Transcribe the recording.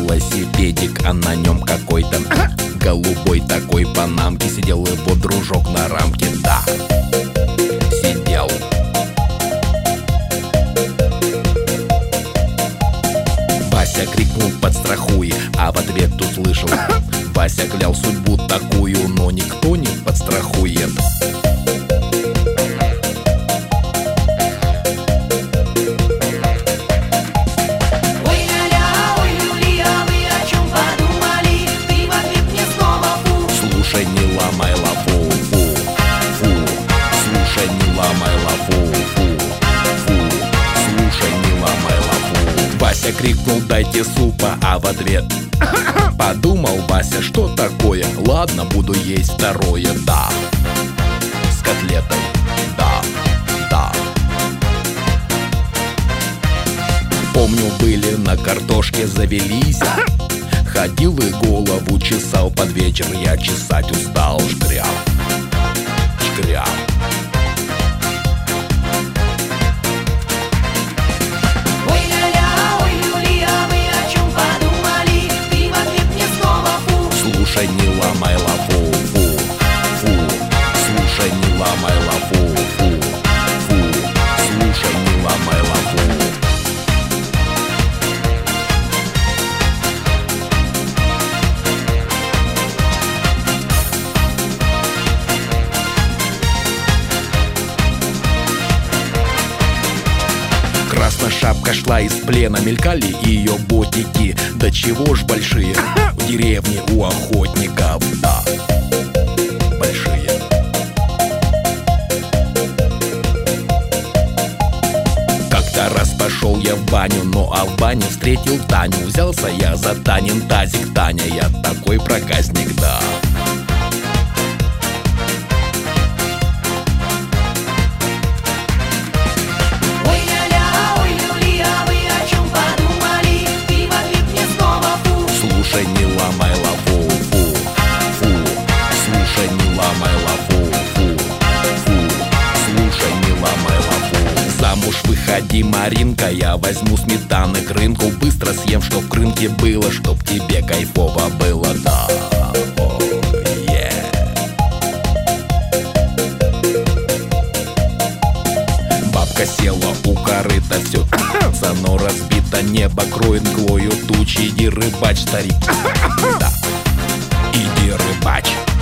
велосипедик, а на нем какой-то голубой такой панамки. Сидел его дружок на рамке, да, сидел. Вася крикнул: подстрахуй, а в ответ услышал: Вася клял судьбу такую, но никто не подстрахует. Слушай, не ломай лафу, фу, фу. Слушай, не ломай лафу, фу, фу. Слушай, не ломай лафу. Вася крикнул: дайте супа, а в ответ подумал Вася: что такое? Ладно, буду есть второе, да, с котлетой, да, да. Помню, были на картошке завелись. Ходил и голову чесал, под вечер я чесать устал. Шкряп, шкряп. Ой, ля-ля, ой, Юлия, вы о чем подумали? Ты в ответ мне снова фу. Слушай, не ломай лафу, фу, фу. Слушай, не ломай лафу, фу, фу. Слушай, не ломай лафу. Красная шапка шла из плена, мелькали ее ботики. Да чего ж большие в деревне у охотников, да, большие. Как-то раз пошел я в баню, ну а в бане встретил Таню. Взялся я за Танин тазик, Таня, я такой проказник, да. Слушай, не ломай лафу, фу, фу. Слушай, не ломай лафу, фу, фу. Слушай, не ломай лафу. Замуж выходи, Маринка, я возьму сметаны к рынку. Быстро съем, чтоб в рынке было, чтоб тебе кайфово было, да. Бабка села у корыта, все оно разбито, небо кроет мглою тучи. Иди рыбачь, старик, да, иди рыбачь.